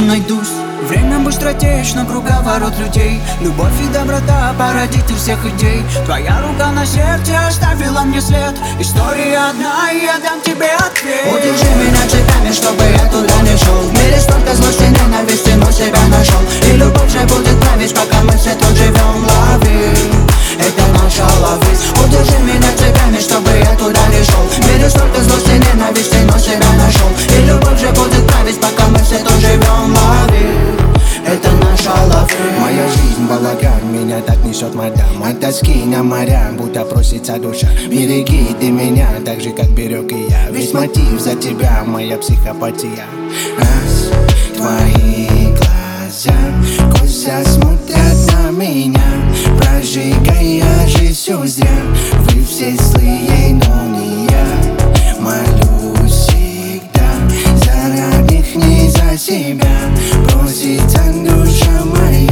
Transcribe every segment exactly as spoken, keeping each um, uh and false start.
найдусь. Время быстротечно, круговорот людей. Любовь и доброта, породитель всех идей. Твоя рука на сердце оставила мне след. История одна, и я дам тебе ответ. Удержи меня цепями, чтобы я туда не шел. В мире столько злости, ненависти, но себя нашел. И любовь же будет править, пока мы все тут живем. Лови, это наша ловись. Удержи меня цепями, чтобы я туда не шел. В мире столько злости, ненависти, но себя нашел. И любовь же будет править, пока мы все тут живем. Лови, это наша ловь. Моя жизнь балаган, меня так несет мадам. От тоски на моря, будто просится душа. Береги ты меня, так же как берег и я. Весь мотив за тебя, моя психопатия. Раз, твои глаза косо смотрят на меня, прожигая жизнь всю зря. Вы все злые, но не я. Молюсь всегда за родных, не за себя. Просится душа моя.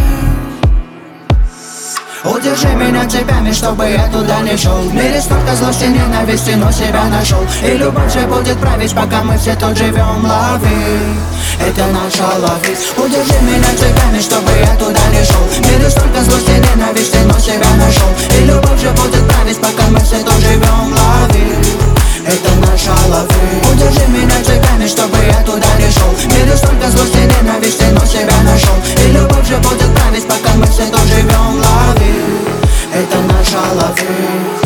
Удержи меня цепями, чтобы я туда не шел. В мире столько злости, ненависти, но себя нашел. И любовь же будет править, пока мы все тут живем. Лови, это наша ловись. Удержи меня цепями, чтобы я туда не шел. В мире столько злости, ненависти, но себя нашел. И любовь же будет править, пока мы все тут живем. Лови, это наша ловись. Удержи меня цепями, чтобы я туда не шел. В мире столько злости, ненависти, но себя нашел. И любовь же будет править, пока мы все тут живем. Лови, это наша ловись.